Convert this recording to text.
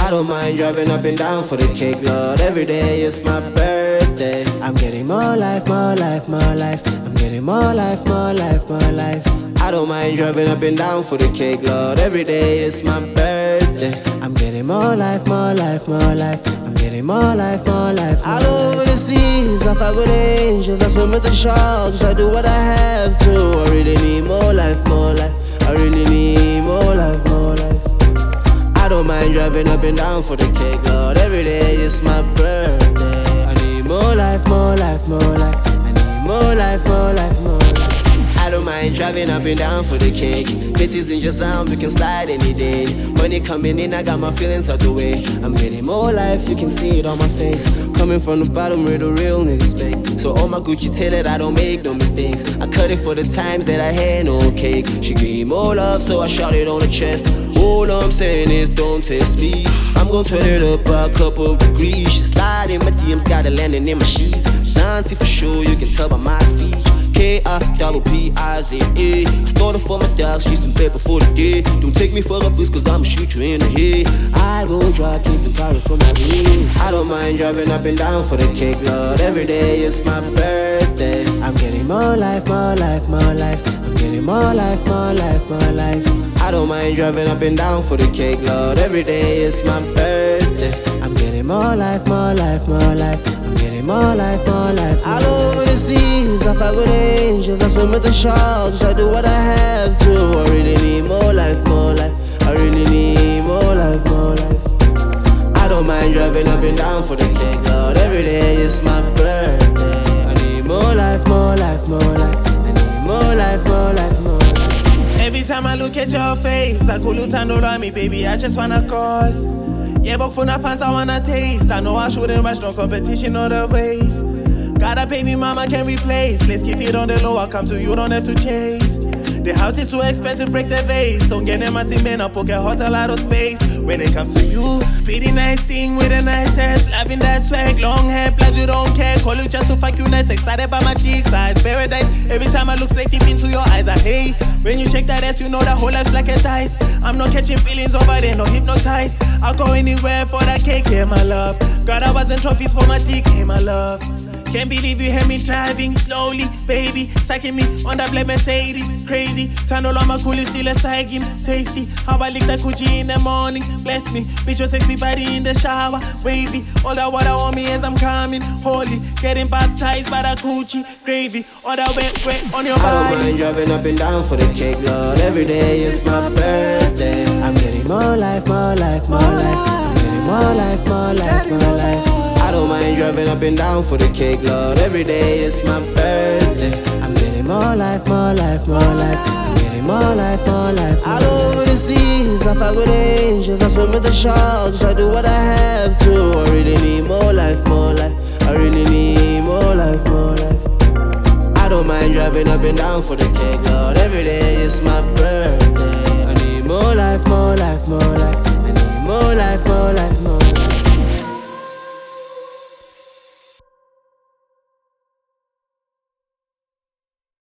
I don't mind driving up and down for the cake, Lord. Every day it's my birthday. I'm getting more life, more life, more life. I'm getting more life, more life, more life. I don't mind driving up and down for the cake, Lord. Every day it's my birthday. I'm getting more life, more life, more life. I'm getting more life, more life, more all over the seas, I fight with angels, I swim with the sharks, I do what I have to. I really need more life, more life. I really need more life, more life. I don't mind driving up and down for the cake, Lord. Every day it's my birthday. I need more life, more life, more life. I need more life, more life, more life. I don't mind driving up and down for the cake. Bitches in your sound, we can slide any day. Money coming in, I got my feelings out the way. I'm getting more life, you can see it on my face. Coming from the bottom where the real niggas fake. So all my Gucci tailored, I don't make no mistakes. I cut it for the times that I had no cake. She gave me more love, so I shot it on the chest. All I'm saying is don't test me. I'm gon' turn it up by a couple degrees. She slide in my DMs, got her landing in my sheets. Zanzi for sure, you can tell by my speech. K-I-P-I-Z-E. I started for my dogs, she's in bed before the day. Don't take me for a boost, cause I'ma shoot you in the head. I go drive, keep the cars from my way. I don't mind driving up and down for the cake, Lord. Every day it's my birthday. I'm getting more life, more life, more life. I'm getting more life, more life, more life. I don't mind driving up and down for the cake, Lord. Every day it's my birthday. I'm getting more life, more life, more life. I'm getting more life, more life, more all over the seas, I fight with angels, I swim with the sharks, I do what I have to. I really need more life, more life. I really need more life, more life. I don't mind driving up and down for the cake, Lord. Every day it's my birthday. I need more life, more life, more life. I need more life, more life, more life. Every time I look at your face, I go look and on me, baby, I just wanna cause. Yeah, but for the pants I wanna taste. I know I shouldn't rush, no competition other ways. Got a baby mama can replace. Let's keep it on the low, I come to you, don't have to chase. The house is too expensive, break the vase. So get them a man, I poke a hot a lot of space. When it comes to you, pretty nice thing with a nice ass. Loving that swag, long hair, plus you don't care. Call you just to fuck you nice, excited by my cheek size. Paradise, every time I look straight deep into your eyes, I hate. When you shake that ass, you know that whole life's like a dice. I'm not catching feelings over there, no hypnotized. I'll go anywhere for that cake, yeah, my love. Got awards and trophies for my dick, yeah, my love. Can't believe you hear me driving slowly, baby. Sucking me on that black Mercedes, crazy. Turn all on my cool, still a side game, tasty. How I lick that coochie in the morning, bless me. Bitch, your sexy body in the shower, wavy. All that water on me as I'm coming, holy. Getting baptized by that coochie, gravy. All that wet on your body. I don't mind driving up and down for the cake, Lord. Every day it's my birthday. I'm getting more life, more life, more life. I'm getting more life, more life, more life. I don't mind driving up and down for the cake, Lord. Every day it's my birthday. I'm getting more life, more life, more life. I'm getting more life, more life, more all over the seas, I fight with angels, I swim with the sharks, I do what I have to. I really need more life, more life. I really need more life, more life. I don't mind driving up and down for the cake, Lord. Every day it's my birthday. I need more life, more life, more life. I need more life, more life, more life.